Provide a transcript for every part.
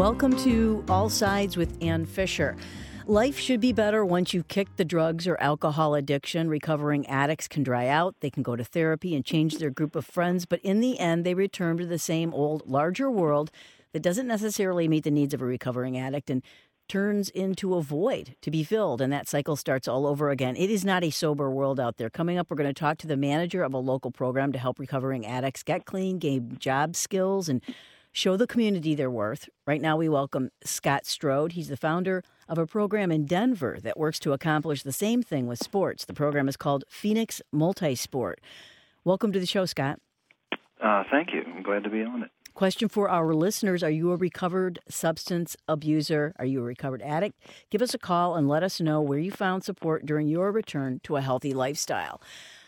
Welcome to All Sides with Ann Fisher. Life should be better once you kick the drugs or alcohol addiction. Recovering addicts can dry out, they can go to therapy and change their group of friends, but in the end, they return to the same old, larger world that doesn't necessarily meet the needs of a recovering addict and turns into a void to be filled, and that cycle starts all over again. It is not a sober world out there. Coming up, we're going to talk to the manager of a local program to help recovering addicts get clean, gain job skills, and show the community their worth. Right now, we welcome Scott Strode. He's the founder of a program in Denver that works to accomplish the same thing with sports. The program is called Phoenix Multisport. Welcome to the show, Scott. Thank you. I'm glad to be on it. Question for our listeners. Are you a recovered substance abuser? Are you a recovered addict? Give us a call and let us know where you found support during your return to a healthy lifestyle.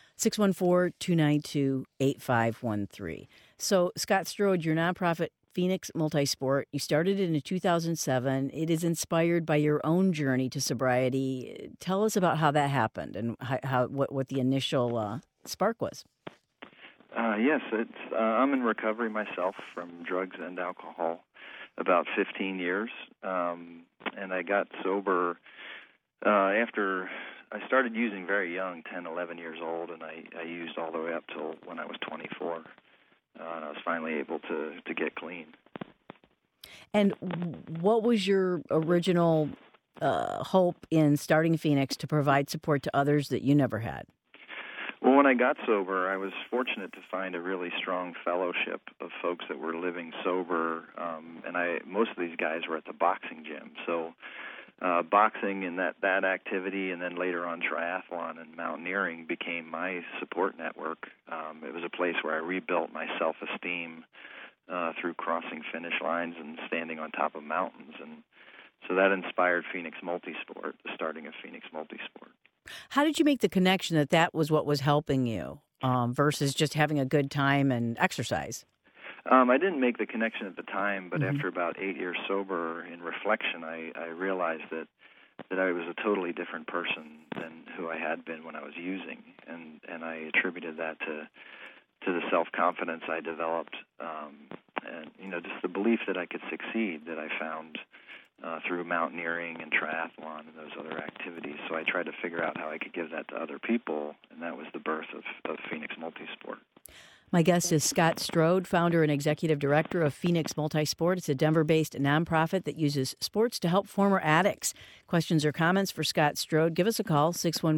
614-292-8513. So, Scott Strode, your nonprofit Phoenix Multisport, you started it in 2007. It is inspired by your own journey to sobriety. Tell us about how that happened and what the initial spark was. Yes, I'm in recovery myself from drugs and alcohol about 15 years, and I got sober after I started using very young, 10, 11 years old, and I used all the way up till when I was 24, and I was finally able to get clean. And what was your original hope in starting Phoenix to provide support to others that you never had? Well, when I got sober, I was fortunate to find a really strong fellowship of folks that were living sober, and most of these guys were at the boxing gym. So boxing and that activity, and then later on triathlon and mountaineering became my support network. It was a place where I rebuilt my self-esteem through crossing finish lines and standing on top of mountains. And so that inspired Phoenix Multisport, the starting of Phoenix Multisport. How did you make the connection that was what was helping you versus just having a good time and exercise? I didn't make the connection at the time, but after about 8 years sober, in reflection, I realized that I was a totally different person than who I had been when I was using, and I attributed that to the self-confidence I developed, and just the belief that I could succeed that I found through mountaineering and triathlon and those other activities. So I tried to figure out how I could give that to other people, and that was the birth of Phoenix Multisport. My guest is Scott Strode, founder and executive director of Phoenix Multisport. It's a Denver-based nonprofit that uses sports to help former addicts. Questions or comments for Scott Strode, give us a call,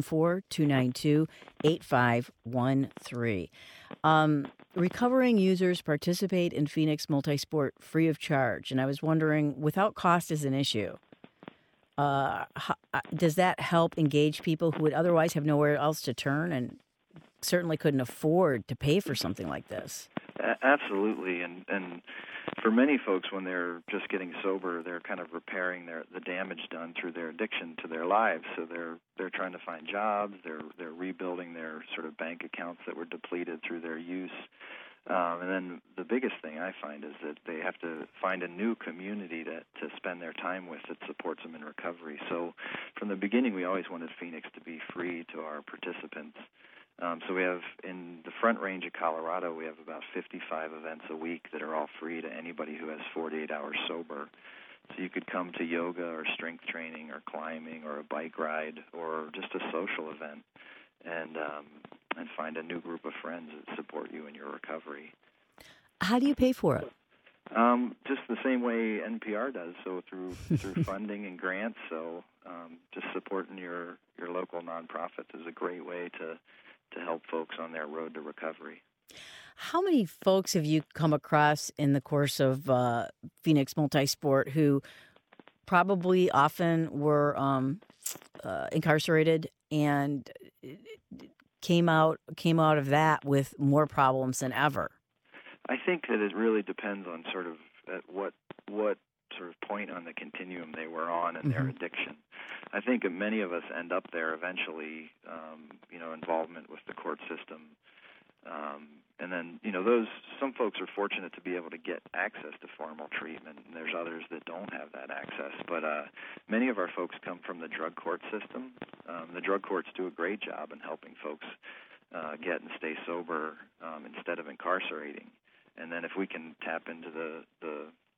614-292-8513. Recovering users participate in Phoenix Multisport free of charge, and I was wondering, without cost as an issue, does that help engage people who would otherwise have nowhere else to turn and certainly couldn't afford to pay for something like this? Absolutely, and for many folks, when they're just getting sober, they're kind of repairing the damage done through their addiction to their lives. So they're trying to find jobs, they're rebuilding their sort of bank accounts that were depleted through their use. And then the biggest thing I find is that they have to find a new community to spend their time with that supports them in recovery. So from the beginning, we always wanted Phoenix to be free to our participants. So we have, in the Front Range of Colorado, we have about 55 events a week that are all free to anybody who has 48 hours sober. So you could come to yoga or strength training or climbing or a bike ride or just a social event and find a new group of friends that support you in your recovery. How do you pay for it? Just the same way NPR does, so through funding and grants. So just supporting your local nonprofit is a great way to help folks on their road to recovery. How many folks have you come across in the course of Phoenix Multisport who probably often were incarcerated and came out of that with more problems than ever? I think that it really depends on sort of at what sort of point on the continuum they were on in their addiction. I think many of us end up there eventually, involvement with the court system. And then, some folks are fortunate to be able to get access to formal treatment, and there's others that don't have that access. But many of our folks come from the drug court system. The drug courts do a great job in helping folks get and stay sober instead of incarcerating. And then if we can tap into the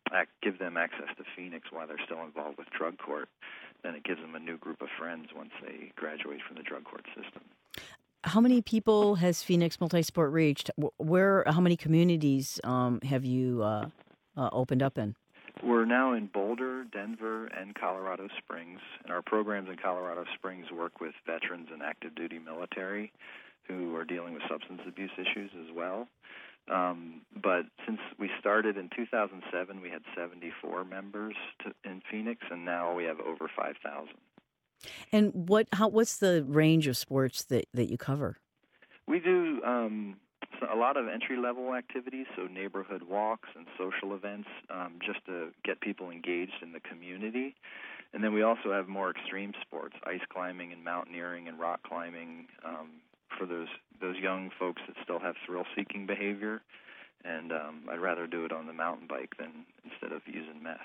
give them access to Phoenix while they're still involved with drug court, then it gives them a new group of friends once they graduate from the drug court system. How many people has Phoenix Multisport reached? How many communities have you opened up in? We're now in Boulder, Denver, and Colorado Springs, and our programs in Colorado Springs work with veterans and active duty military who are dealing with substance abuse issues as well. But since we started in 2007, we had 74 members in Phoenix, and now we have over 5,000. And what's the range of sports that you cover? We do a lot of entry-level activities, so neighborhood walks and social events, just to get people engaged in the community. And then we also have more extreme sports, ice climbing and mountaineering and rock climbing, for those young folks that still have thrill-seeking behavior. And I'd rather do it on the mountain bike than instead of using meth.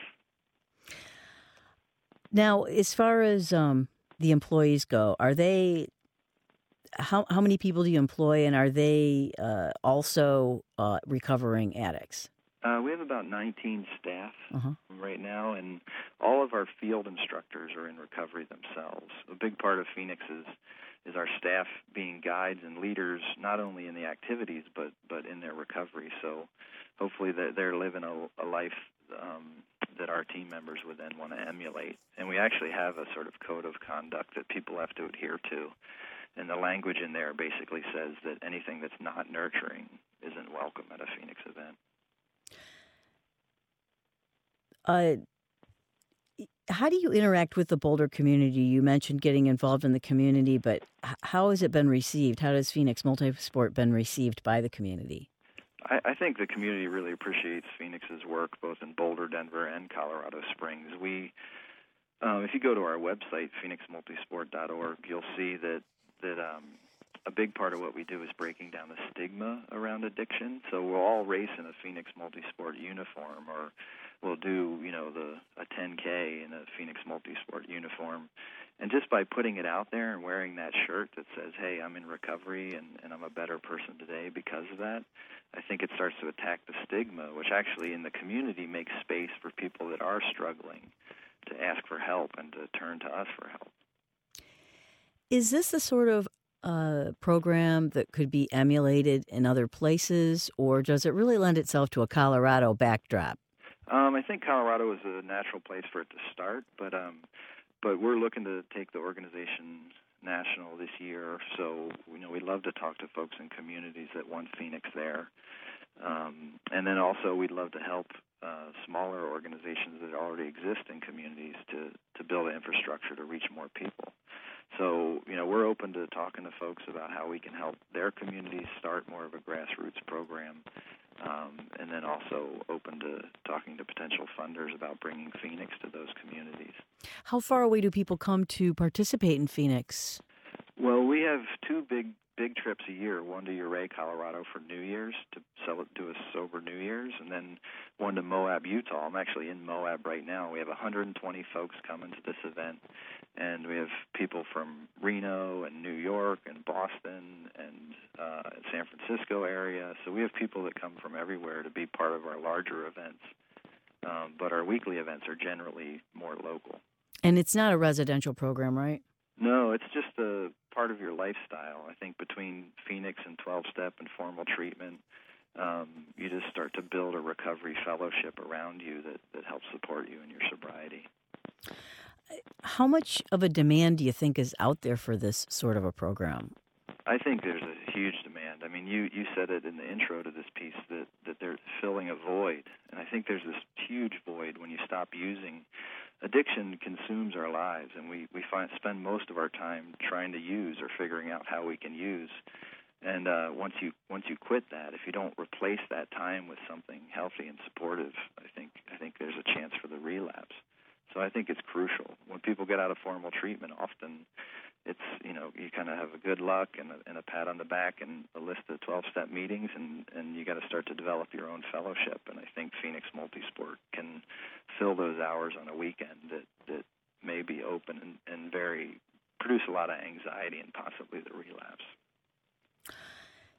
Now, as far as the employees go, are they how many people do you employ, and are they also recovering addicts? We have about 19 staff right now, and all of our field instructors are in recovery themselves. A big part of Phoenix is our staff being guides and leaders, not only in the activities but in their recovery. So hopefully they're living a life that our team members would then want to emulate. And we actually have a sort of code of conduct that people have to adhere to. And the language in there basically says that anything that's not nurturing isn't welcome at a Phoenix event. How do you interact with the Boulder community? You mentioned getting involved in the community, but how has it been received? How has Phoenix Multisport been received by the community? I think the community really appreciates Phoenix's work, both in Boulder, Denver, and Colorado Springs. If you go to our website, phoenixmultisport.org, you'll see that a big part of what we do is breaking down the stigma around addiction. So we'll all race in a Phoenix Multisport uniform, or we'll do, a 10K in a Phoenix Multisport uniform. And just by putting it out there and wearing that shirt that says, hey, I'm in recovery and I'm a better person today because of that, I think it starts to attack the stigma, which actually in the community makes space for people that are struggling to ask for help and to turn to us for help. Is this the sort of program that could be emulated in other places, or does it really lend itself to a Colorado backdrop? I think Colorado is a natural place for it to start, but we're looking to take the organization national this year. So we'd love to talk to folks in communities that want Phoenix there, and then also we'd love to help smaller organizations that already exist in communities to build an infrastructure to reach more people. So, we're open to talking to folks about how we can help their communities start more of a grassroots program, and then also open to talking to potential funders about bringing Phoenix to those communities. How far away do people come to participate in Phoenix? Well, we have two big trips a year, one to Ouray, Colorado for New Year's to do a sober New Year's, and then one to Moab, Utah. I'm actually in Moab right now. We have 120 folks coming to this event, and we have people from Reno and New York and Boston and San Francisco area. So we have people that come from everywhere to be part of our larger events, but our weekly events are generally more local. And it's not a residential program, right? No, it's just a part of your lifestyle. I think between Phoenix and 12-step and formal treatment, you just start to build a recovery fellowship around you that helps support you in your sobriety. How much of a demand do you think is out there for this sort of a program? I think there's a huge demand. I mean, you said it in the intro to this piece that they're filling a void. And I think there's this huge void when you stop using. Addiction consumes our lives, and we spend most of our time trying to use or figuring out how we can use. And once you quit that, if you don't replace that time with something healthy and supportive, I think there's a chance for the relapse. So I think it's crucial. When people get out of formal treatment, often it's, you kind of have a good luck and a pat on the back and a list of 12-step meetings, and you got to start to develop your own fellowship. And I think Phoenix Multisport can fill those hours on a weekend that may be open and produce a lot of anxiety and possibly the relapse.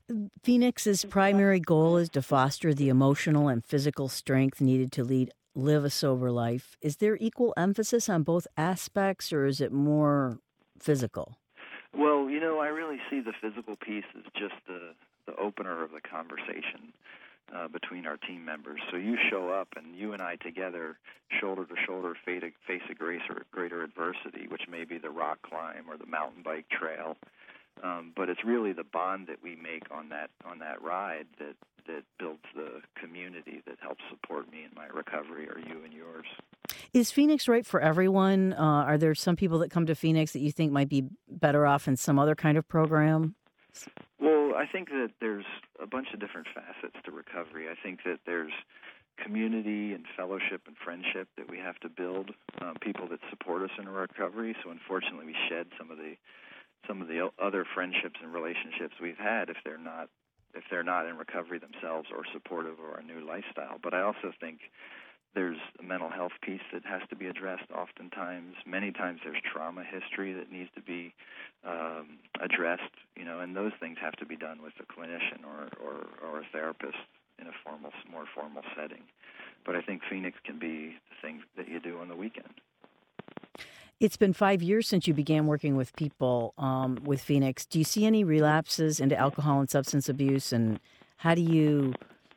Phoenix's primary goal is to foster the emotional and physical strength needed to live a sober life. Is there equal emphasis on both aspects, or is it more physical? Well, I really see the physical piece as just the opener of the conversation between our team members. So you show up, and you and I together, shoulder to shoulder, face a greater adversity, which may be the rock climb or the mountain bike trail. But it's really the bond that we make on that ride that builds the community that helps support me in my recovery, or you and yours. Is Phoenix right for everyone? Are there some people that come to Phoenix that you think might be better off in some other kind of program? Well, I think that there's a bunch of different facets to recovery. I think that there's community and fellowship and friendship that we have to build, people that support us in our recovery. So unfortunately, we shed some of the other friendships and relationships we've had if they're not in recovery themselves or supportive of our new lifestyle. But I also think there's a mental health piece that has to be addressed oftentimes. Many times there's trauma history that needs to be addressed, and those things have to be done with a clinician or a therapist in a more formal setting. But I think Phoenix can be the thing that you do on the weekend. It's been 5 years since you began working with people with Phoenix. Do you see any relapses into alcohol and substance abuse? And how do you,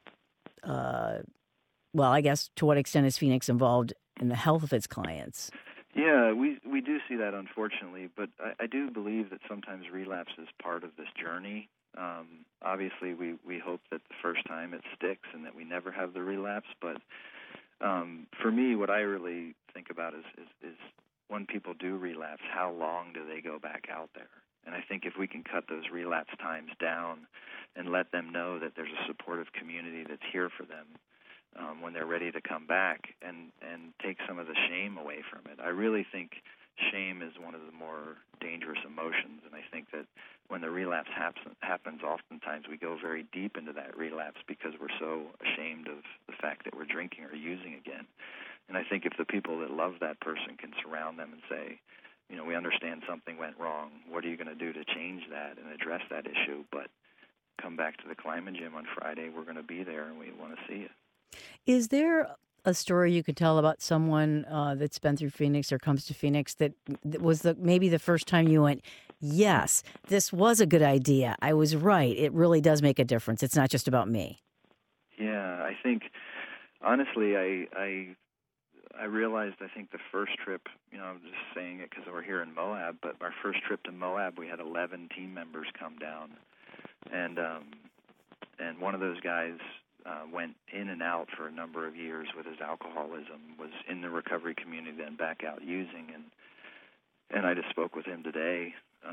I guess, to what extent is Phoenix involved in the health of its clients? Yeah, we do see that, unfortunately. But I do believe that sometimes relapse is part of this journey. Obviously, we hope that the first time it sticks and that we never have the relapse. But for me, what I really think about is when people do relapse, how long do they go back out there? And I think if we can cut those relapse times down and let them know that there's a supportive community that's here for them when they're ready to come back, and take some of the shame away from it. I really think shame is one of the more dangerous emotions, and I think that when the relapse happens, oftentimes we go very deep into that relapse because we're so ashamed of the fact that we're drinking or using again. And I think if the people that love that person can surround them and say, we understand something went wrong, what are you going to do to change that and address that issue? But come back to the climbing gym on Friday, we're going to be there and we want to see you. Is there a story you could tell about someone that's been through Phoenix or comes to Phoenix that was maybe the first time you went, yes, this was a good idea. I was right. It really does make a difference. It's not just about me. Yeah, I think, honestly, I realized, I think the first trip, I'm just saying it because we're here in Moab, but our first trip to Moab, we had 11 team members come down. And one of those guys went in and out for a number of years with his alcoholism, was in the recovery community, then back out using. And I just spoke with him today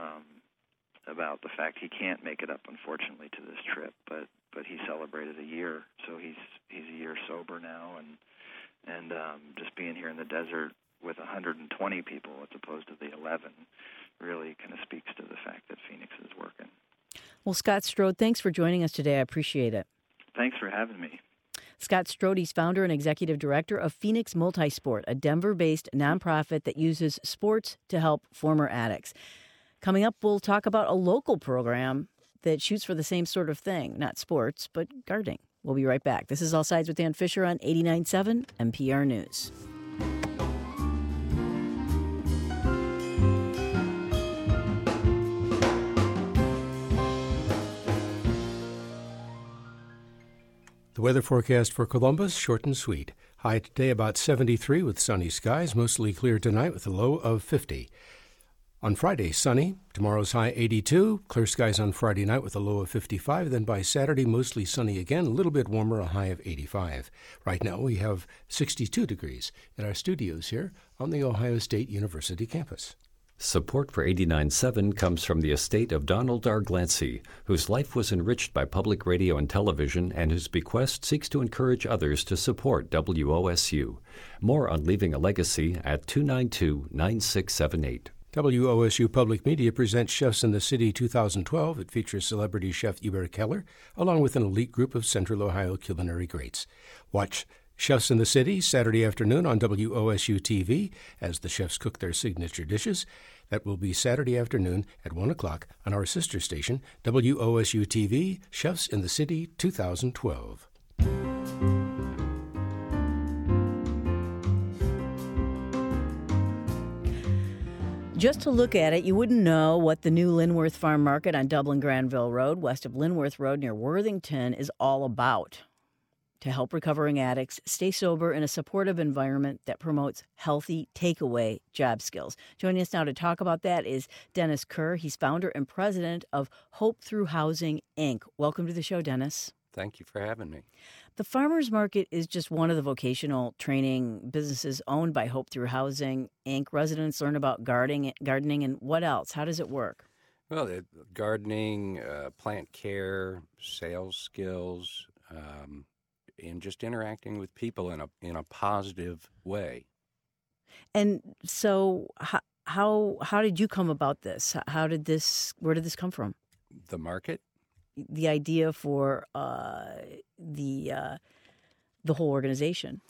about the fact he can't make it up, unfortunately, to this trip, but he celebrated a year. So he's a year sober now, and just being here in the desert with 120 people as opposed to the 11 really kind of speaks to the fact that Phoenix is working. Well, Scott Strode, thanks for joining us today. I appreciate it. Thanks for having me. Scott Strode, he's founder and executive director of Phoenix Multisport, a Denver-based nonprofit that uses sports to help former addicts. Coming up, we'll talk about a local program that shoots for the same sort of thing, not sports, but gardening. We'll be right back. This is All Sides with Dan Fisher on 89.7 NPR News. The weather forecast for Columbus, short and sweet. High today about 73 with sunny skies, mostly clear tonight with a low of 50. On Friday, sunny. Tomorrow's high 82. Clear skies on Friday night with a low of 55. Then by Saturday, mostly sunny again, a little bit warmer, a high of 85. Right now, we have 62 degrees in our studios here on the Ohio State University campus. Support for 89.7 comes from the estate of Donald R. Glancy, whose life was enriched by public radio and television and whose bequest seeks to encourage others to support WOSU. More on leaving a legacy at 292-9678. WOSU Public Media presents Chefs in the City 2012. It features celebrity chef Hubert Keller, along with an elite group of Central Ohio culinary greats. Watch Chefs in the City Saturday afternoon on WOSU TV as the chefs cook their signature dishes. That will be Saturday afternoon at 1 o'clock on our sister station, WOSU-TV, Chefs in the City 2012. Just to look at it, you wouldn't know what the new Linworth Farm Market on Dublin-Granville Road, west of Linworth Road near Worthington, is all about. To help recovering addicts stay sober in a supportive environment that promotes healthy takeaway job skills. Joining us now to talk about that is Dennis Kerr. He's founder and president of Hope Through Housing, Inc. Welcome to the show, Dennis. Thank you for having me. The Farmers Market is just one of the vocational training businesses owned by Hope Through Housing, Inc. Residents learn about gardening, and what else? How does it work? Well, gardening, plant care, sales skills, and just interacting with people in a positive way. And so, how did you come about this? Where did this come from? The market? The idea for the whole organization.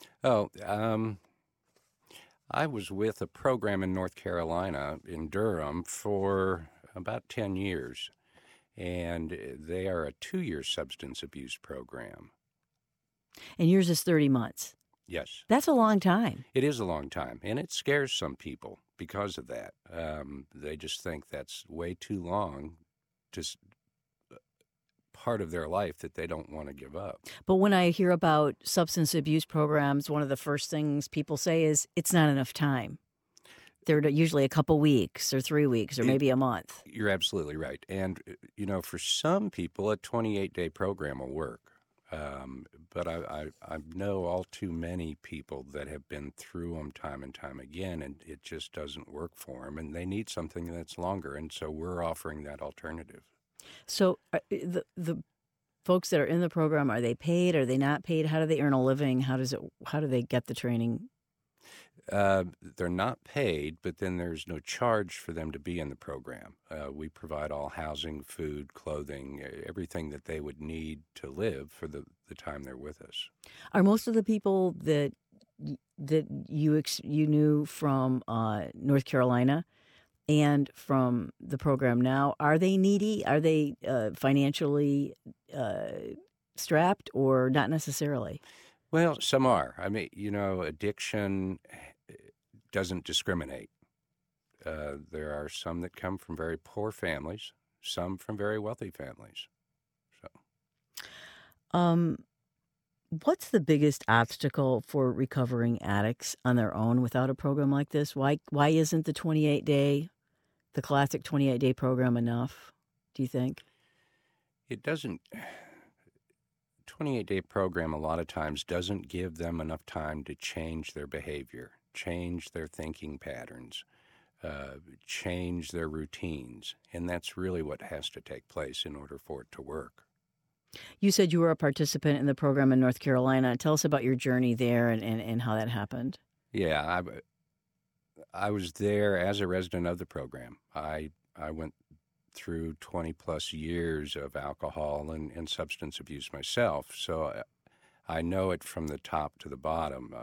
I was with a program in North Carolina, in Durham, for about 10 years, and they are a 2-year substance abuse program. And yours is 30 months. Yes. That's a long time. It is a long time, and it scares some people because of that. They just think that's way too long, just part of their life that they don't want to give up. But when I hear about substance abuse programs, one of the first things people say is it's not enough time. They're usually a couple weeks or 3 weeks or maybe a month. You're absolutely right. And, for some people, a 28-day program will work. But I know all too many people that have been through them time and time again, and it just doesn't work for them, and they need something that's longer, and so we're offering that alternative. So the folks that are in the program, are they paid? Are they not paid? How do they earn a living? How do they get the training? They're not paid, but then there's no charge for them to be in the program. We provide all housing, food, clothing, everything that they would need to live for the time they're with us. Are most of the people that you knew from North Carolina and from the program now, are they needy? Are they financially strapped, or not necessarily? Well, some are. I mean, addiction doesn't discriminate. There are some that come from very poor families, some from very wealthy families. So, what's the biggest obstacle for recovering addicts on their own without a program like this? Why isn't the classic 28-day program enough, do you think? It doesn't. 28-day program a lot of times doesn't give them enough time to change their behavior, change their thinking patterns, change their routines, and that's really what has to take place in order for it to work. You said you were a participant in the program in North Carolina. Tell us about your journey there and how that happened. Yeah, I was there as a resident of the program. I went through 20-plus years of alcohol and substance abuse myself, so I know it from the top to the bottom.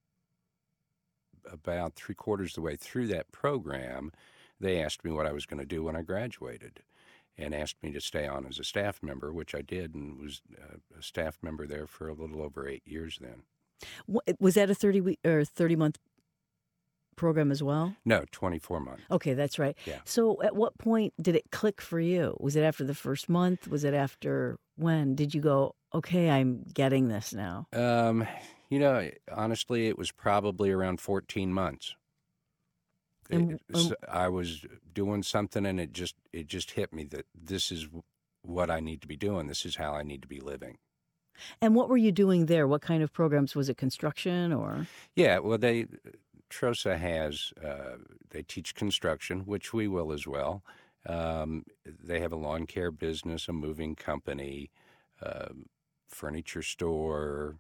About 3/4 of the way through that program, they asked me what I was going to do when I graduated and asked me to stay on as a staff member, which I did, and was a staff member there for a little over 8 years then. Was that a 30-week or 30-month program as well? No, 24 months. Okay, that's right. Yeah. So at what point did it click for you? Was it after the first month? Was it after when? Did you go, okay, I'm getting this now? Honestly, it was probably around 14 months. I was doing something, and it just hit me that this is what I need to be doing. This is how I need to be living. And what were you doing there? What kind of programs? Was it construction or? Yeah, well, TROSA has, they teach construction, which we will as well. They have a lawn care business, a moving company, furniture store.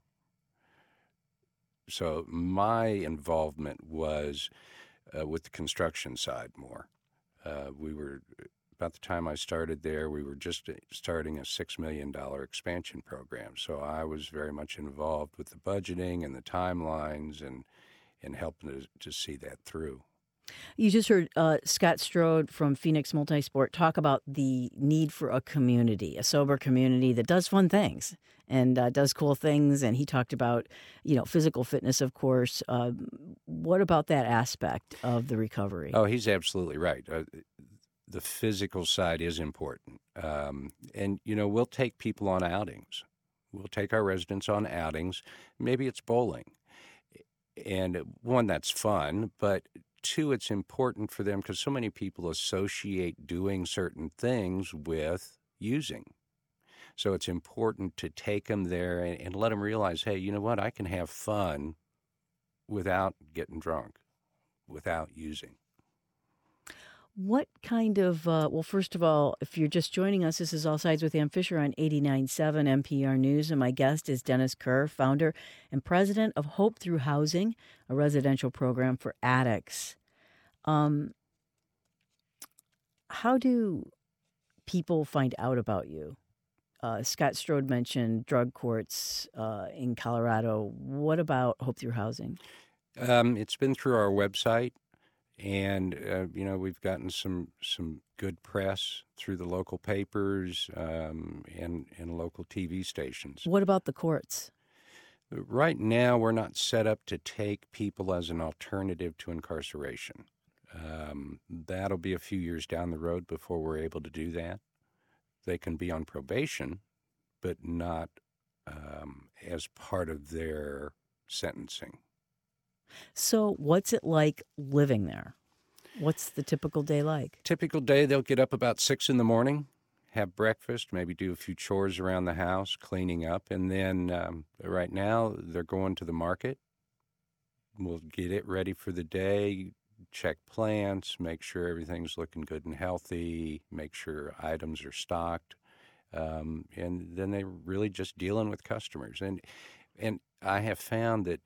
So my involvement was with the construction side more. About the time I started there, we were just starting a $6 million expansion program. So I was very much involved with the budgeting and the timelines and helping to see that through. You just heard Scott Strode from Phoenix Multisport talk about the need for a community, a sober community that does fun things and does cool things. And he talked about, physical fitness, of course. What about that aspect of the recovery? Oh, he's absolutely right. The physical side is important. And, we'll take people on outings. We'll take our residents on outings. Maybe it's bowling. And one, that's fun, but two, it's important for them because so many people associate doing certain things with using. So it's important to take them there and let them realize, hey, you know what? I can have fun without getting drunk, without using. What kind of, first of all, if you're just joining us, this is All Sides with Ann Fisher on 89.7 NPR News, and my guest is Dennis Kerr, founder and president of Hope Through Housing, a residential program for addicts. How do people find out about you? Scott Strode mentioned drug courts in Colorado. What about Hope Through Housing? It's been through our website. And, we've gotten some good press through the local papers and local TV stations. What about the courts? Right now, we're not set up to take people as an alternative to incarceration. That'll be a few years down the road before we're able to do that. They can be on probation, but not as part of their sentencing. So what's it like living there? What's the typical day like? Typical day, they'll get up about 6 in the morning, have breakfast, maybe do a few chores around the house, cleaning up, and then right now they're going to the market. We'll get it ready for the day, check plants, make sure everything's looking good and healthy, make sure items are stocked, and then they're really just dealing with customers. And I have found that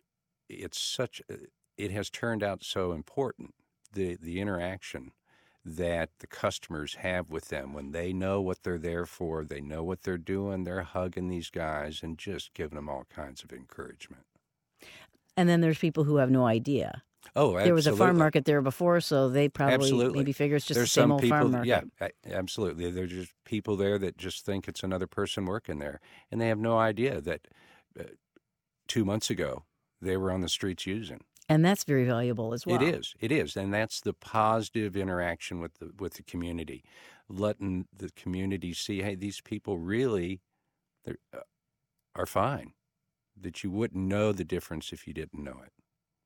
it has turned out so important, the interaction that the customers have with them when they know what they're there for, they know what they're doing, they're hugging these guys and just giving them all kinds of encouragement. And then there's people who have no idea. Oh, absolutely. There was a farm market there before, so they probably maybe figure it's just the same old farm market. Yeah, absolutely. There's just people there that just think it's another person working there, and they have no idea that 2 months ago they were on the streets using. And that's very valuable as well. It is, and that's the positive interaction with the community, letting the community see, hey, these people really are fine, that you wouldn't know the difference if you didn't know it.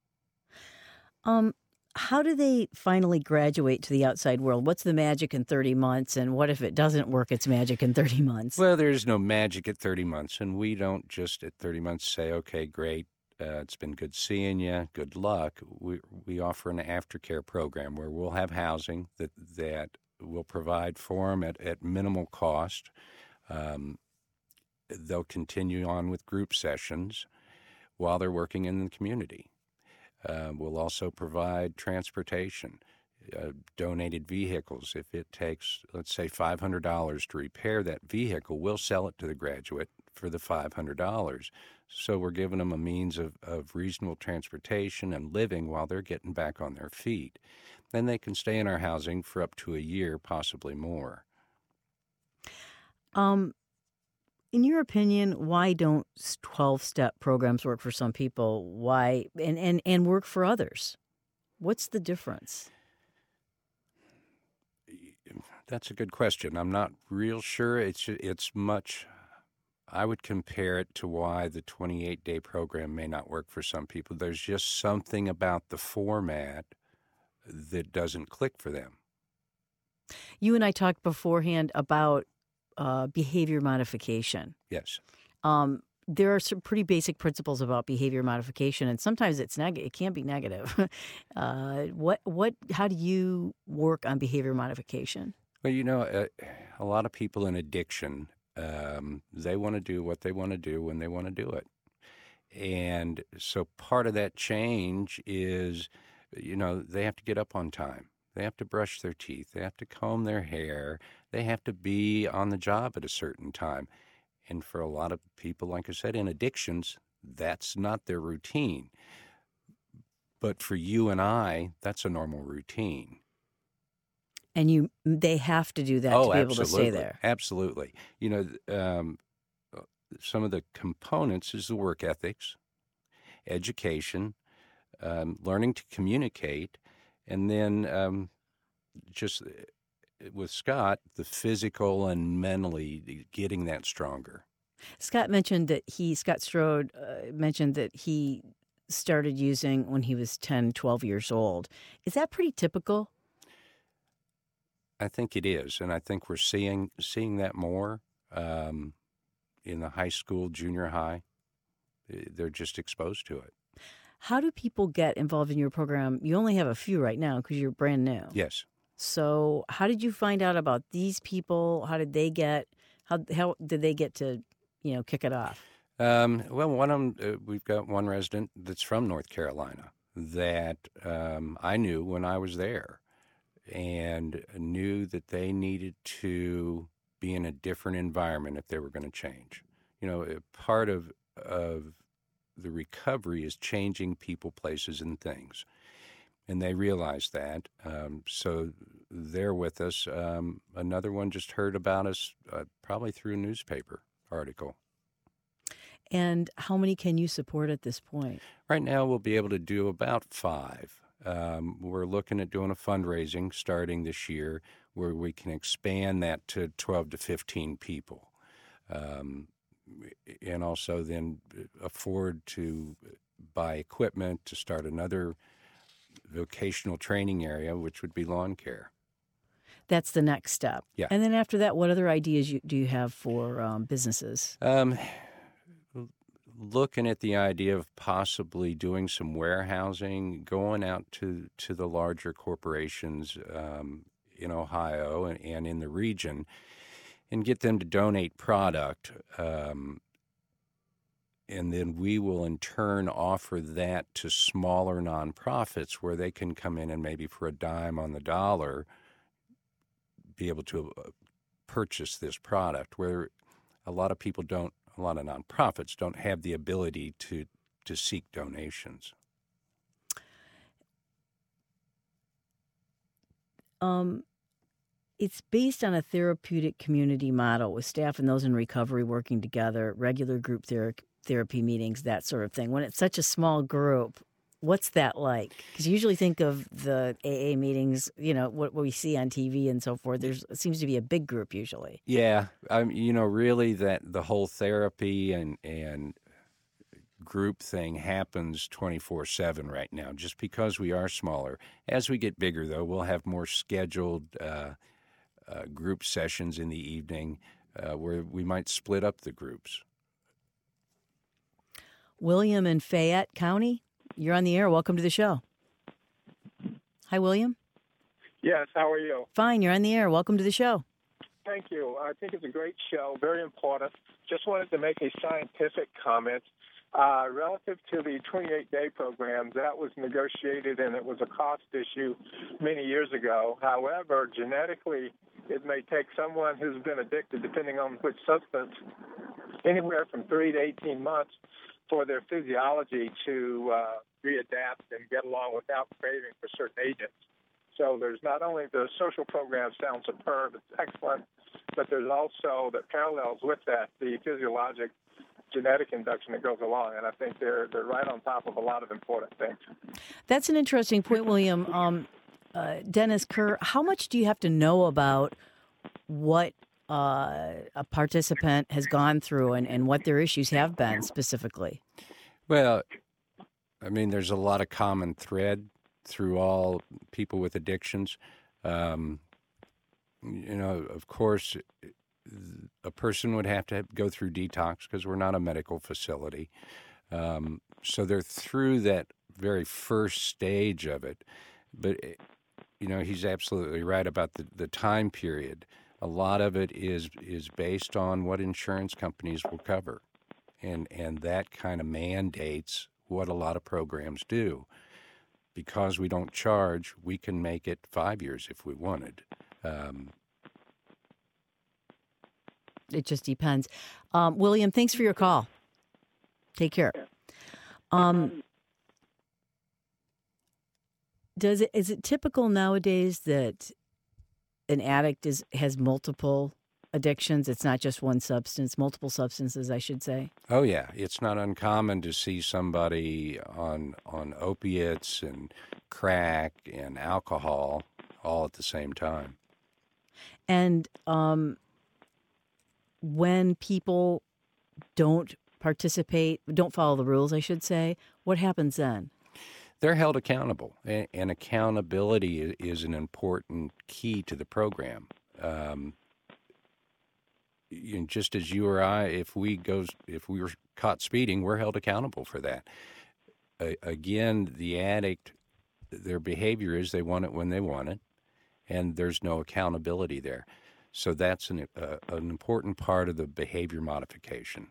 How do they finally graduate to the outside world? What's the magic in 30 months, and what if it doesn't work, it's magic in 30 months? Well, there's no magic at 30 months, and we don't just at 30 months say, okay, great, it's been good seeing you, good luck. We offer an aftercare program where we'll have housing that will provide for them at minimal cost. They'll continue on with group sessions while they're working in the community. We'll also provide transportation, donated vehicles. If it takes, let's say, $500 to repair that vehicle, we'll sell it to the graduate for the $500. So we're giving them a means of reasonable transportation and living while they're getting back on their feet. Then they can stay in our housing for up to a year, possibly more. In your opinion, why don't 12-step programs work for some people? Why and work for others? What's the difference? That's a good question. I'm not real sure. It's much. I would compare it to why the 28-day program may not work for some people. There's just something about the format that doesn't click for them. You and I talked beforehand about behavior modification. Yes. There are some pretty basic principles about behavior modification, and sometimes it can be negative. How do you work on behavior modification? Well, a lot of people in addiction, they want to do what they want to do when they want to do it. And so part of that change is, they have to get up on time. They have to brush their teeth. They have to comb their hair. They have to be on the job at a certain time. And for a lot of people, like I said, in addictions, that's not their routine. But for you and I, that's a normal routine. And they have to do that to be able to stay there. Absolutely. Some of the components is the work ethics, education, learning to communicate, and then just with Scott, the physical and mentally getting that stronger. Scott Strode mentioned that he started using when he was 10, 12 years old. Is that pretty typical? I think it is, and I think we're seeing that more in the high school, junior high. They're just exposed to it. How do people get involved in your program? You only have a few right now because you're brand new. Yes. So how did you find out about these people? How did they get to, kick it off? Well, one of them, we've got one resident that's from North Carolina that I knew when I was there, and knew that they needed to be in a different environment if they were going to change. Part of the recovery is changing people, places, and things. And they realized that. So they're with us. Another one just heard about us probably through a newspaper article. And how many can you support at this point? Right now, we'll be able to do about 5. We're looking at doing a fundraising starting this year where we can expand that to 12 to 15 people. And also then afford to buy equipment to start another vocational training area, which would be lawn care. That's the next step. Yeah. And then after that, what other ideas do you have for businesses? Looking at the idea of possibly doing some warehousing, going out to the larger corporations in Ohio and in the region, and get them to donate product. And then we will in turn offer that to smaller nonprofits where they can come in and maybe for a dime on the dollar be able to purchase this product, where a lot of nonprofits don't have the ability to seek donations. It's based on a therapeutic community model with staff and those in recovery working together, regular group therapy meetings, that sort of thing. When it's such a small group, what's that like? Because you usually think of the AA meetings, what we see on TV and so forth. It seems to be a big group usually. Yeah, really that the whole therapy and group thing happens 24/7 right now, just because we are smaller. As we get bigger, though, we'll have more scheduled group sessions in the evening where we might split up the groups. William in Fayette County, you're on the air. Welcome to the show. Hi, William. Yes, how are you? Fine, you're on the air. Welcome to the show. Thank you. I think it's a great show, very important. Just wanted to make a scientific comment. Relative to the 28-day program, that was negotiated and it was a cost issue many years ago. However, genetically, it may take someone who's been addicted, depending on which substance, anywhere from 3 to 18 months for their physiology to readapt and get along without craving for certain agents. So there's not only the social program sounds superb, it's excellent, but there's also the parallels with that, the physiologic genetic induction that goes along, and I think they're right on top of a lot of important things. That's an interesting point, William. Dennis Kerr, how much do you have to know about what a participant has gone through and what their issues have been specifically? Well, there's a lot of common thread through all people with addictions. Of course, a person would have to go through detox because we're not a medical facility. So they're through that very first stage of it. But, he's absolutely right about the time period. A lot of it is based on what insurance companies will cover. And that kind of mandates what a lot of programs do. Because we don't charge, we can make it 5 years if we wanted. It just depends. William, thanks for your call. Take care. Is it typical nowadays that an addict has multiple addictions? It's not just one substance, multiple substances, I should say. Oh yeah, it's not uncommon to see somebody on opiates and crack and alcohol all at the same time. And when people don't participate, don't follow the rules, I should say, what happens then? They're held accountable, and accountability is an important key to the program. Just as you or I, if we were caught speeding, we're held accountable for that. Again, the addict, their behavior is they want it when they want it, and there's no accountability there. So that's an important part of the behavior modification.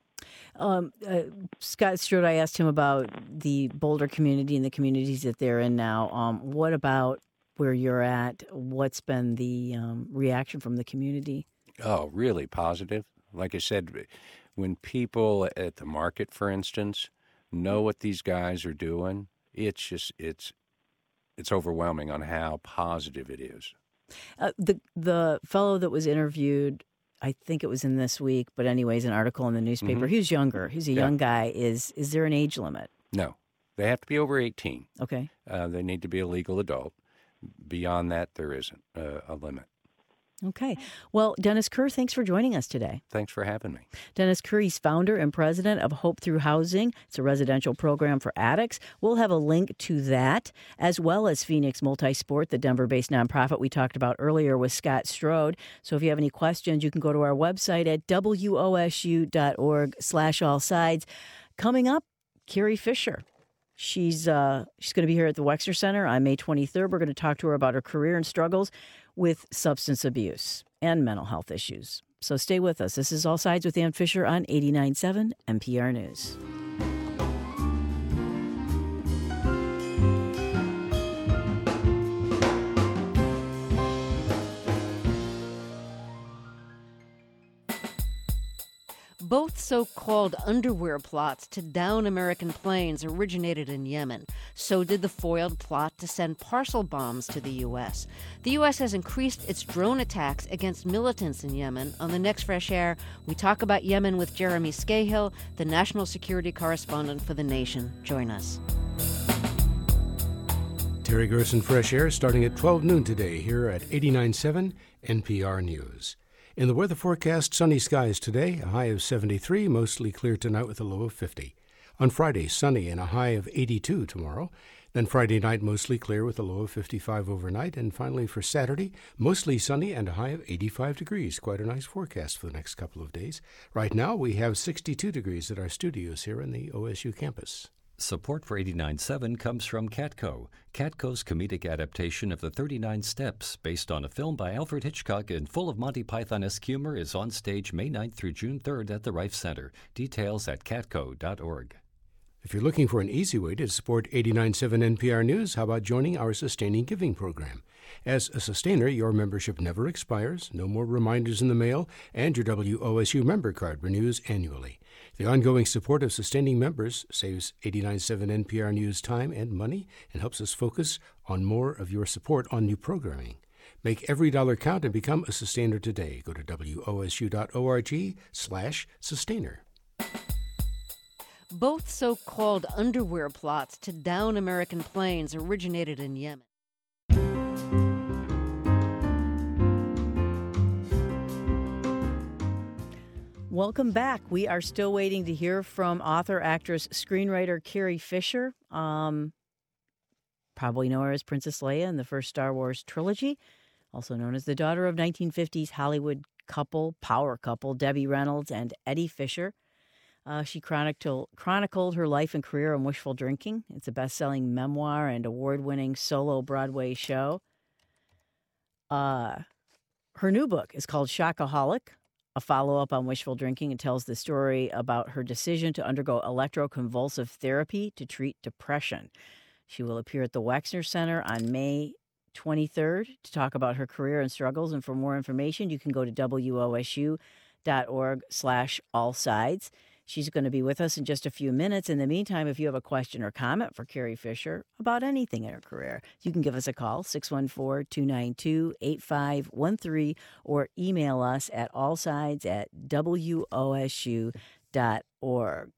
Scott Strode, I asked him about the Boulder community and the communities that they're in now. What about where you're at? What's been the reaction from the community? Oh, really positive. Like I said, when people at the market, for instance, know what these guys are doing, it's overwhelming on how positive it is. The fellow that was interviewed, I think it was in This Week, but anyways, an article in the newspaper. Mm-hmm. He was younger. He's a young guy. Is there an age limit? No. They have to be over 18. Okay. They need to be a legal adult. Beyond that, there isn't a limit. Okay. Well, Dennis Kerr, thanks for joining us today. Thanks for having me. Dennis Kerr, he's founder and president of Hope Through Housing. It's a residential program for addicts. We'll have a link to that, as well as Phoenix Multisport, the Denver-based nonprofit we talked about earlier with Scott Strode. So if you have any questions, you can go to our website at wosu.org/allsides. Coming up, Carrie Fisher. She's going to be here at the Wexner Center on May 23rd. We're going to talk to her about her career and struggles with substance abuse and mental health issues. So stay with us. This is All Sides with Ann Fisher on 89.7 NPR News. Both so-called underwear plots to down American planes originated in Yemen. So did the foiled plot to send parcel bombs to the U.S. The U.S. has increased its drone attacks against militants in Yemen. On the next Fresh Air, we talk about Yemen with Jeremy Scahill, the national security correspondent for The Nation. Join us. Terry Gerson Fresh Air starting at 12 noon today here at 89.7 NPR News. In the weather forecast, sunny skies today, a high of 73, mostly clear tonight with a low of 50. On Friday, sunny and a high of 82 tomorrow. Then Friday night, mostly clear with a low of 55 overnight. And finally for Saturday, mostly sunny and a high of 85 degrees. Quite a nice forecast for the next couple of days. Right now, we have 62 degrees at our studios here in the OSU campus. Support for 89.7 comes from Catco. Catco's comedic adaptation of the 39 Steps, based on a film by Alfred Hitchcock and full of Monty Python-esque humor, is on stage May 9th through June 3rd at the Rife Center. Details at catco.org. If you're looking for an easy way to support 89.7 NPR News, how about joining our Sustaining Giving program? As a sustainer, your membership never expires, no more reminders in the mail, and your WOSU member card renews annually. The ongoing support of sustaining members saves 89.7 NPR News time and money and helps us focus on more of your support on new programming. Make every dollar count and become a sustainer today. Go to wosu.org/sustainer. Both so-called underwear plots to down American planes originated in Yemen. Welcome back. We are still waiting to hear from author, actress, screenwriter Carrie Fisher. Probably know her as Princess Leia in the first Star Wars trilogy, also known as the daughter of 1950s Hollywood power couple, Debbie Reynolds and Eddie Fisher. She chronicled her life and career in Wishful Drinking. It's a best-selling memoir and award-winning solo Broadway show. Her new book is called Shockaholic, a follow-up on Wishful Drinking, and tells the story about her decision to undergo electroconvulsive therapy to treat depression. She will appear at the Wexner Center on May 23rd to talk about her career and struggles. And for more information, you can go to wosu.org/allsides. She's going to be with us in just a few minutes. In the meantime, if you have a question or comment for Carrie Fisher about anything in her career, you can give us a call, 614-292-8513, or email us at allsides@wosu.org.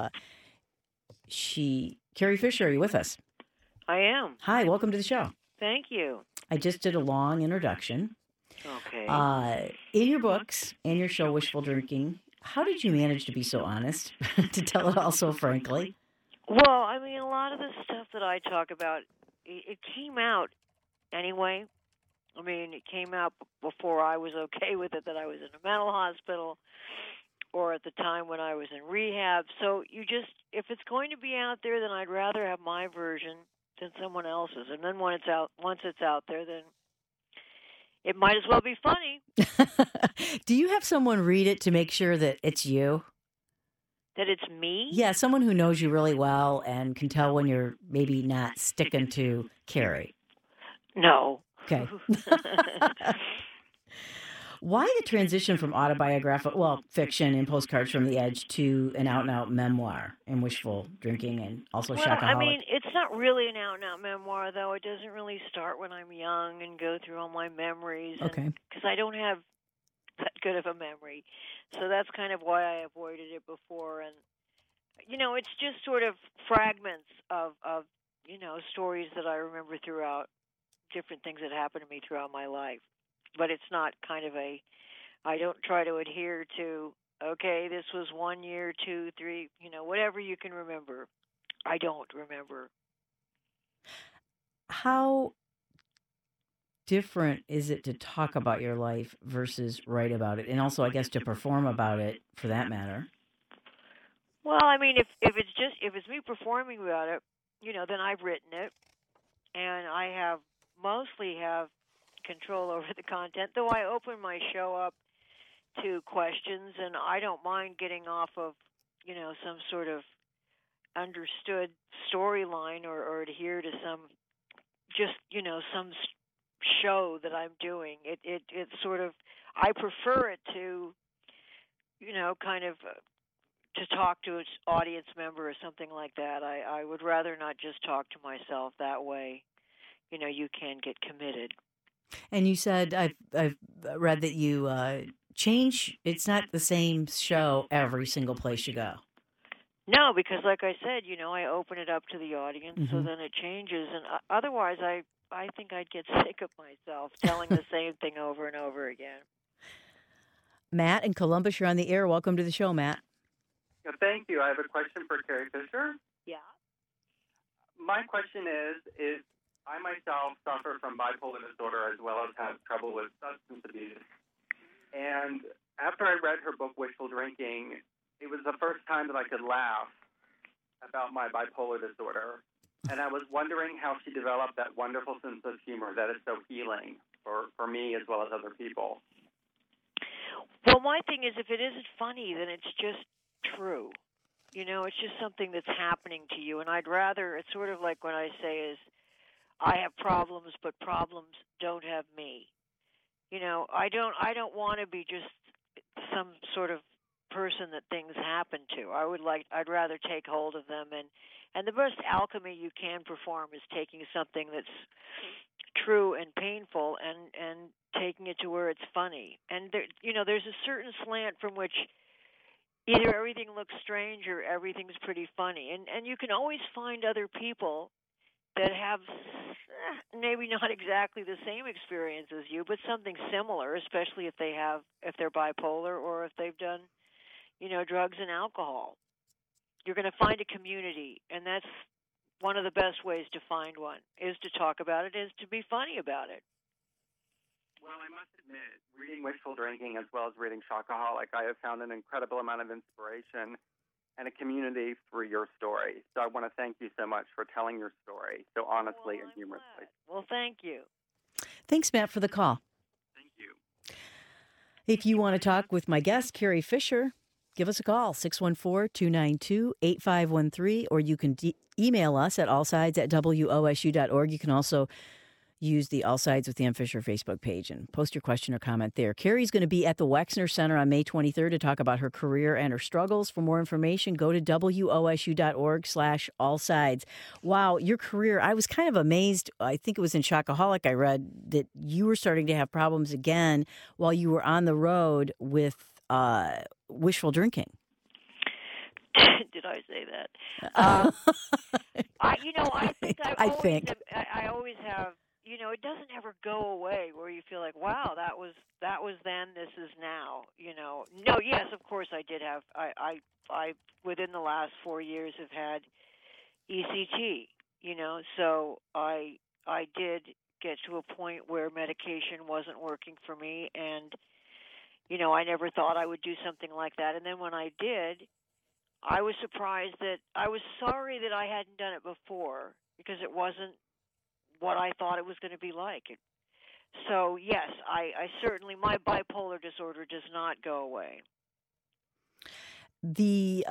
Carrie Fisher, are you with us? I am. Hi, welcome to the show. Thank you. I just did a long introduction. Okay. In your books and your show, Wishful Drinking, how did you manage to be so honest, to tell it all so frankly? Well, I mean, a lot of the stuff that I talk about, it came out anyway. I mean, it came out before I was okay with it, that I was in a mental hospital, or at the time when I was in rehab. So if it's going to be out there, then I'd rather have my version than someone else's. And then once it's out there, then it might as well be funny. Do you have someone read it to make sure that it's you? That it's me? Yeah, someone who knows you really well and can tell when you're maybe not sticking to Carrie. No. Okay. Why the transition from autobiographical, fiction and Postcards from the Edge to an out-and-out memoir in Wishful Drinking and also Shockaholic? I mean, it's not really an out-and-out memoir, though. It doesn't really start when I'm young and go through all my memories. Okay. Because I don't have that good of a memory. So that's kind of why I avoided it before. And, it's just sort of fragments of stories that I remember throughout different things that happened to me throughout my life. But it's not kind of I don't try to adhere to, okay, this was 1 year, 2, 3, whatever you can remember. I don't remember. How different is it to talk about your life versus write about it? And also, I guess, to perform about it, for that matter. Well, I mean, if it's me performing about it, then I've written it. And I mostly have control over the content, though I open my show up to questions, and I don't mind getting off of, some sort of understood storyline or adhere to some show that I'm doing. It's sort of, I prefer it to, kind of to talk to an audience member or something like that. I would rather not just talk to myself that way. You can get committed. And you said, I've read that you change, it's not the same show every single place you go. No, because like I said, I open it up to the audience, Mm-hmm. so then it changes. And otherwise, I think I'd get sick of myself telling the same thing over and over again. Matt in Columbus, you're on the air. Welcome to the show, Matt. Thank you. I have a question for Carrie Fisher. Yeah. My question is I myself suffer from bipolar disorder as well as have trouble with substance abuse. And after I read her book, Wishful Drinking, it was the first time that I could laugh about my bipolar disorder. And I was wondering how she developed that wonderful sense of humor that is so healing for me as well as other people. Well, my thing is, if it isn't funny, then it's just true. It's just something that's happening to you. And I'd rather, it's sort of like when I say is, I have problems, but problems don't have me. I don't want to be just some sort of person that things happen to. I'd rather take hold of them, and the best alchemy you can perform is taking something that's true and painful and taking it to where it's funny. And there's a certain slant from which either everything looks strange or everything's pretty funny. And you can always find other people that have maybe not exactly the same experience as you, but something similar, especially if they're bipolar or if they've done, drugs and alcohol. You're going to find a community, and that's one of the best ways to find one, is to talk about it, is to be funny about it. Well, I must admit, reading Wishful Drinking as well as reading Shockaholic, I have found an incredible amount of inspiration and a community through your story. So I want to thank you so much for telling your story so honestly and humorously. Glad. Well, thank you. Thanks, Matt, for the call. Thank you. If you want to talk with my guest, Carrie Fisher, give us a call, 614-292-8513, or you can email us at allsides@wosu.org. You can also use the All Sides with Ann Fisher Facebook page and post your question or comment there. Carrie's going to be at the Wexner Center on May 23rd to talk about her career and her struggles. For more information, go to wosu.org/allsides. Wow, your career, I was kind of amazed. I think it was in Shockaholic I read that you were starting to have problems again while you were on the road with wishful drinking. Did I say that? I always have. It doesn't ever go away where you feel like, wow, that was then, this is now. No, yes, of course I did have. I within the last 4 years have had ECT. So I did get to a point where medication wasn't working for me, and I never thought I would do something like that. And then when I did, I was surprised that I was sorry that I hadn't done it before, because it wasn't what I thought it was going to be like. So, yes, I certainly, my bipolar disorder does not go away. The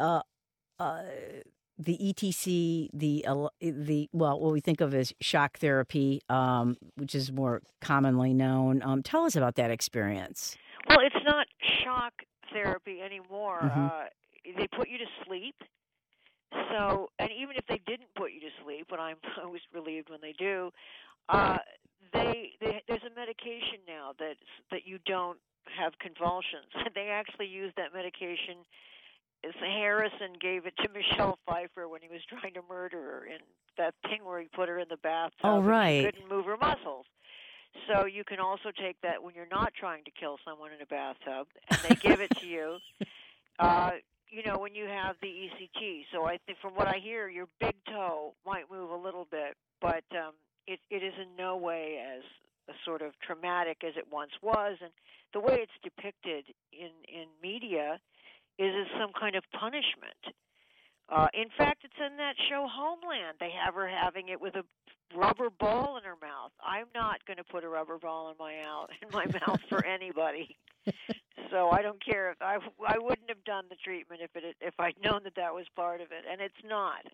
ETC, what we think of as shock therapy, which is more commonly known. Tell us about that experience. Well, it's not shock therapy anymore. Mm-hmm. They put you to sleep. So, and even if they didn't put you to sleep, but I'm always relieved when they do, there's a medication now that you don't have convulsions. They actually use that medication. Harrison gave it to Michelle Pfeiffer when he was trying to murder her in that thing where he put her in the bathtub. Oh, right. And she couldn't move her muscles. So you can also take that when you're not trying to kill someone in a bathtub, and they give it to you. When you have the ECT. So I think, from what I hear, your big toe might move a little bit, but it is in no way as sort of traumatic as it once was. And the way it's depicted in media is as some kind of punishment. In fact, it's in that show Homeland. They have her having it with a rubber ball in her mouth. I'm not going to put a rubber ball in my mouth for anybody. So I don't care if I wouldn't have done the treatment if I'd known that was part of it, and it's not.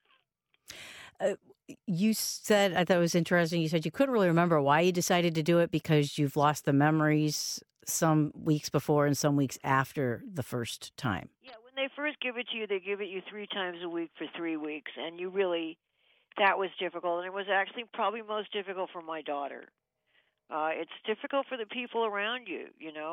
You said, I thought it was interesting, you said you couldn't really remember why you decided to do it, because you've lost the memories some weeks before and some weeks after the first time. Yeah, when they first give it to you, they give it you 3 times a week for 3 weeks, and that was difficult, and it was actually probably most difficult for my daughter. It's difficult for the people around you,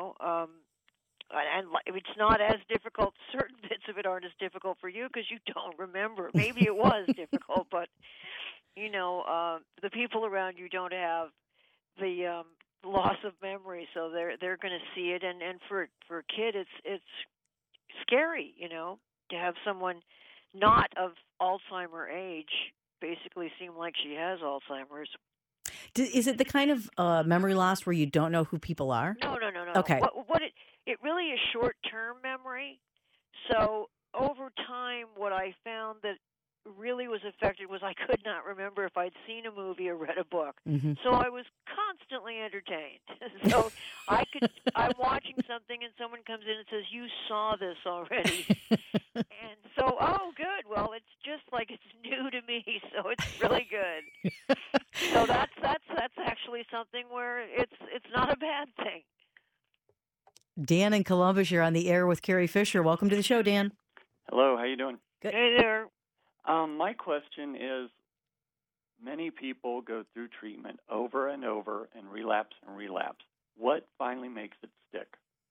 and it's not as difficult. Certain bits of it aren't as difficult for you because you don't remember. Maybe it was difficult, but the people around you don't have the loss of memory, so they're going to see it. And for a kid, it's scary, to have someone not of Alzheimer age basically seem like she has Alzheimer's. Is it the kind of memory loss where you don't know who people are? No. Okay. It really is short-term memory. So over time, what I found that really was affected was I could not remember if I'd seen a movie or read a book. Mm-hmm. So I was constantly entertained. So I'm watching something and someone comes in and says, "You saw this already." And so, oh, good. Well, it's just like it's new to me, so it's really good. So that's actually something where it's not a bad thing. Dan in Columbus, you're on the air with Carrie Fisher. Welcome to the show, Dan. Hello, how you doing? Good. Hey there. My question is, many people go through treatment over and over and relapse. What finally makes it stick?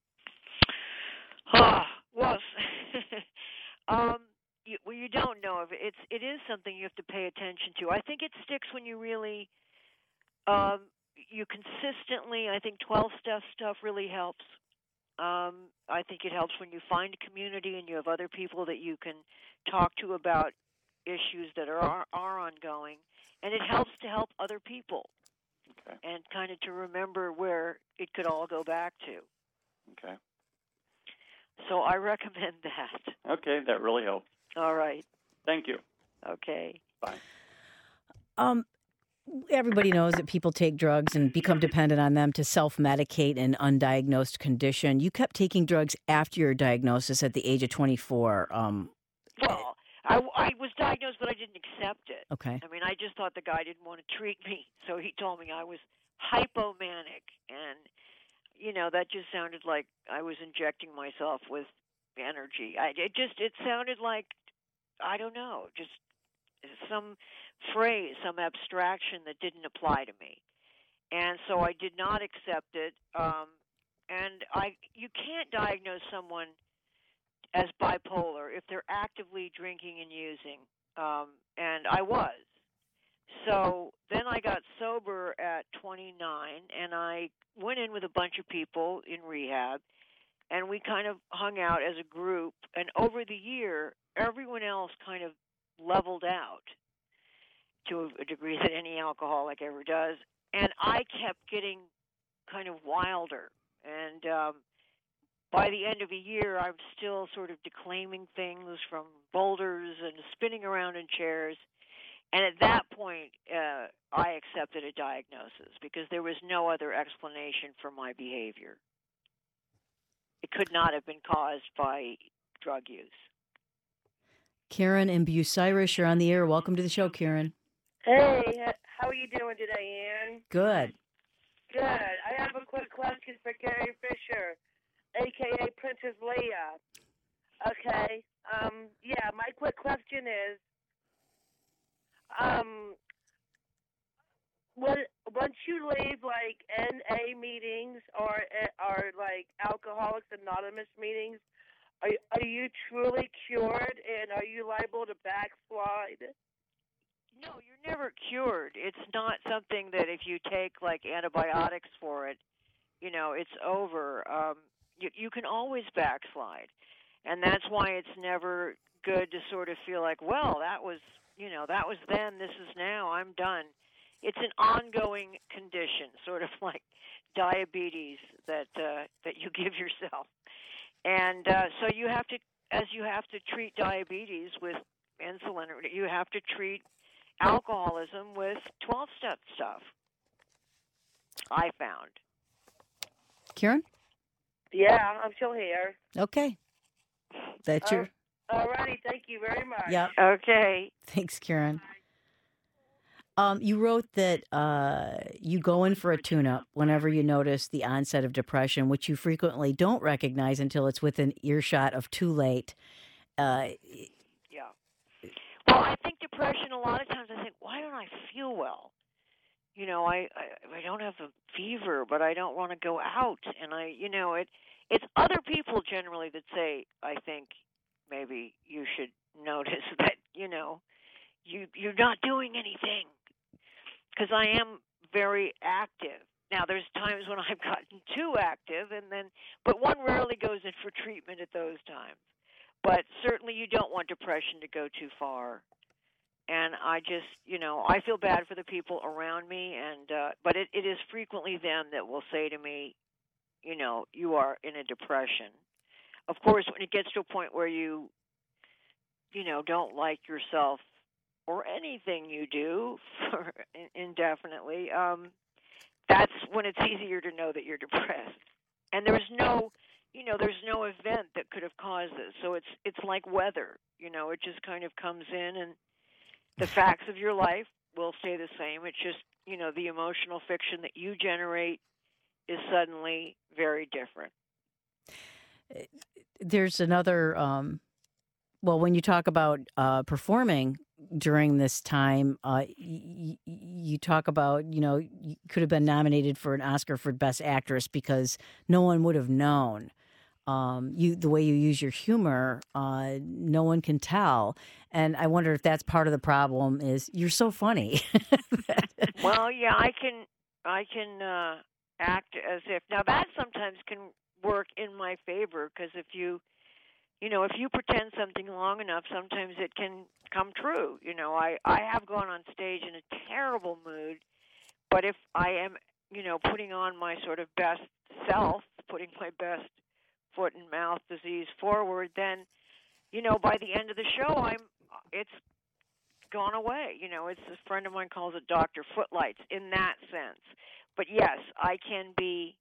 You don't know if it is something you have to pay attention to. I think it sticks when you really you consistently. I think 12-step stuff really helps. I think it helps when you find a community and you have other people that you can talk to about issues that are ongoing, and it helps to help other people. Okay. And kind of to remember where it could all go back to. Okay. So I recommend that. Okay, that really helps. All right. Thank you. Okay. Bye. Everybody knows that people take drugs and become dependent on them to self-medicate an undiagnosed condition. You kept taking drugs after your diagnosis at the age of 24. Well, I was diagnosed, but I didn't accept it. Okay. I mean, I just thought the guy didn't want to treat me, so he told me I was hypomanic, and that just sounded like I was injecting myself with energy. It sounded like, I don't know, just some phrase, some abstraction that didn't apply to me, and so I did not accept it. And you can't diagnose someone as bipolar if they're actively drinking and using, and I was. So then I got sober at 29, and I went in with a bunch of people in rehab, and we kind of hung out as a group. And over the year, everyone else kind of leveled out to a degree that any alcoholic ever does. And I kept getting kind of wilder. And by the end of a year, I'm still sort of declaiming things from boulders and spinning around in chairs. And at that point, I accepted a diagnosis because there was no other explanation for my behavior. It could not have been caused by drug use. Karen in Bucyrus, you're on the air. Welcome to the show, Karen. Hey, how are you doing today, Ann? Good. Good. I have a quick question for Carrie Fisher, a.k.a. Princess Leia. Okay. My quick question is, once you leave, like, NA meetings or like Alcoholics Anonymous meetings, are you truly cured, and are you liable to backslide? No, you're never cured. It's not something that if you take, like, antibiotics for it, it's over. You can always backslide. And that's why it's never good to sort of feel like, well, that was then, this is now, I'm done. It's an ongoing condition, sort of like diabetes that you give yourself. And so you have to treat diabetes with insulin, you have to treat alcoholism with 12-step stuff, I found. Karen? Yeah, I'm still here. Okay. That's your... All righty, thank you very much. Yeah. Okay. Thanks, Karen. You wrote that you go in for a tune-up whenever you notice the onset of depression, which you frequently don't recognize until it's within earshot of too late. Yeah. Well, I think depression, a lot of times I think, why don't I feel well? I don't have a fever, but I don't want to go out. And it's other people generally that say, I think maybe you should notice that, you're not doing anything. Because I am very active. Now, there's times when I've gotten too active, but one rarely goes in for treatment at those times. But certainly you don't want depression to go too far. And I just, I feel bad for the people around me, but it is frequently them that will say to me, you are in a depression. Of course, when it gets to a point where you don't like yourself or anything you do for indefinitely, that's when it's easier to know that you're depressed. And there's no event that could have caused this. So it's like weather, it just kind of comes in, and the facts of your life will stay the same. It's just, the emotional fiction that you generate is suddenly very different. There's another, when you talk about performing during this time, you talk about, you could have been nominated for an Oscar for Best Actress because no one would have known. The way you use your humor, no one can tell. And I wonder if that's part of the problem is you're so funny. Well, yeah, I can act as if. Now, that sometimes can work in my favor because if you pretend something long enough, sometimes it can come true. I have gone on stage in a terrible mood, but if I am, putting on my sort of best self, putting my best foot and mouth disease forward, then, by the end of the show, it's gone away. It's a friend of mine calls it Dr. Footlights in that sense. But yes, I can be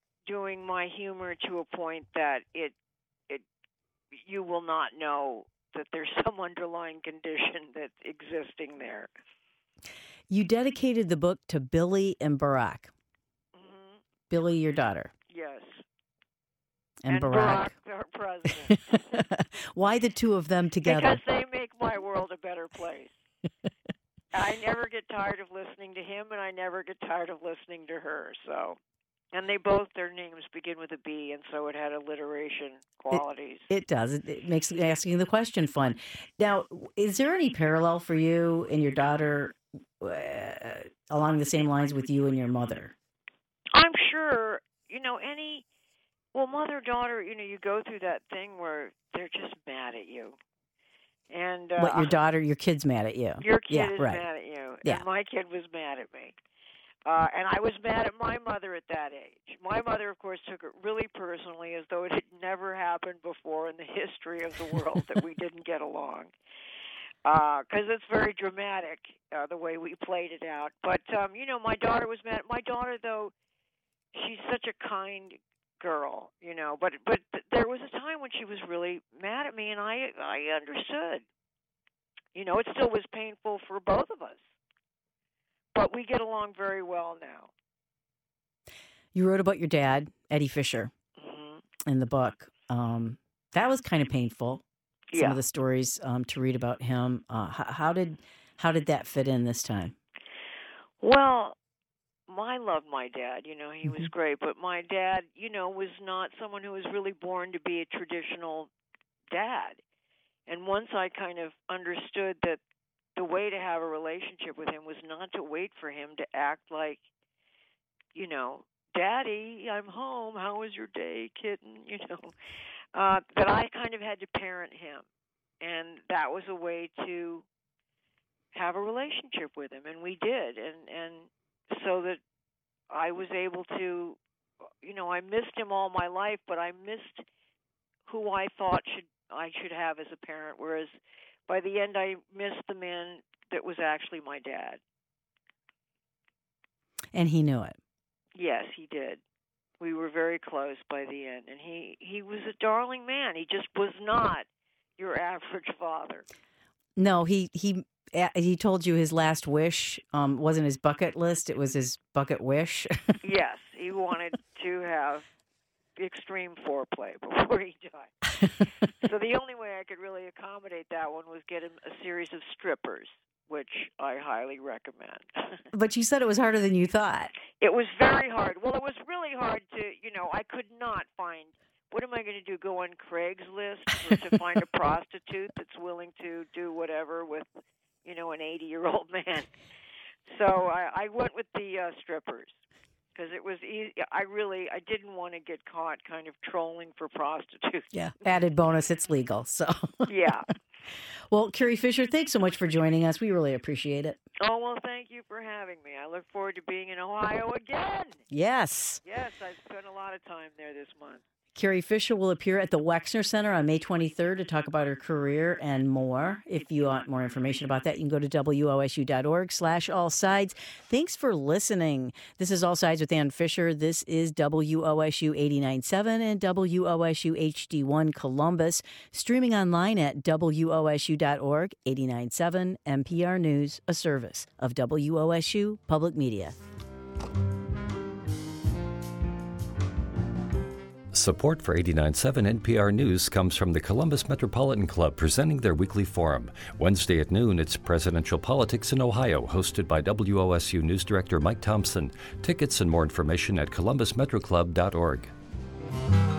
doing my humor to a point that you will not know that there's some underlying condition that's existing there. You dedicated the book to Billy and Barack. Mm-hmm. Billy, your daughter. Yes. And Barack, our president. Why the two of them together? Because they make my world a better place. I never get tired of listening to him, and I never get tired of listening to her. So, and they both, their names begin with a B, and so it had alliteration qualities. It does. It makes asking the question fun. Now, is there any parallel for you and your daughter along the same lines with you and your mother? I'm sure, well, mother-daughter, you go through that thing where they're just mad at you. And what, your kid's mad at you? Your kid is right. mad at you. Yeah. And my kid was mad at me. And I was mad at my mother at that age. My mother, of course, took it really personally, as though it had never happened before in the history of the world that we didn't get along. Because it's very dramatic, the way we played it out. But, my daughter was mad. My daughter, though, she's such a kind girl, but there was a time when she was really mad at me, and I understood. It still was painful for both of us. But we get along very well now. You wrote about your dad, Eddie Fisher, in the book. That was kind of painful. Some of the stories to read about him. How did that fit in this time? Well, I love my dad. He was great. But my dad, was not someone who was really born to be a traditional dad. And once I kind of understood that the way to have a relationship with him was not to wait for him to act like, Daddy, I'm home. How was your day, kitten? That I kind of had to parent him. And that was a way to have a relationship with him. And we did. And so that I was able to, I missed him all my life, but I missed who I thought I should have as a parent, whereas by the end I missed the man that was actually my dad. And he knew it. Yes, he did. We were very close by the end, and he was a darling man. He just was not your average father. No, he told you his last wish wasn't his bucket list; it was his bucket wish. Yes, he wanted to have extreme foreplay before he died. So the only way I could really accommodate that one was get him a series of strippers, which I highly recommend. But you said it was harder than you thought. It was very hard. Well, it was really hard to, I could not find, what am I going to do, go on Craigslist to find a prostitute that's willing to do whatever with, an 80-year-old man. So I went with the strippers. Because it was easy. I didn't want to get caught kind of trolling for prostitutes. Yeah. Added bonus, it's legal. So. Yeah. Well, Carrie Fisher, thanks so much for joining us. We really appreciate it. Oh, well, thank you for having me. I look forward to being in Ohio again. Yes. Yes, I've spent a lot of time there this month. Carrie Fisher will appear at the Wexner Center on May 23rd to talk about her career and more. If you want more information about that, you can go to WOSU.org/allsides. Thanks for listening. This is All Sides with Ann Fisher. This is WOSU 89.7 and WOSU HD1 Columbus. Streaming online at WOSU.org, 89.7 NPR News, a service of WOSU Public Media. Support for 89.7 NPR News comes from the Columbus Metropolitan Club presenting their weekly forum. Wednesday at noon, it's Presidential Politics in Ohio, hosted by WOSU News Director Mike Thompson. Tickets and more information at columbusmetroclub.org.